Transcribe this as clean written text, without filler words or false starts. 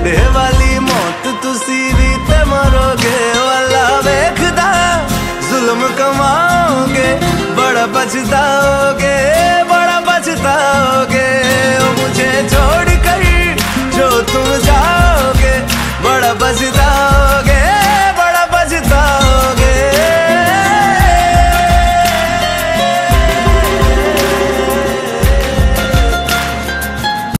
ए वाली मौत तुसी भी ते मरोगे, वाला वेखदा जुल्म कमाओगे, बड़ा पछताओगे, बड़ा पछताओगे।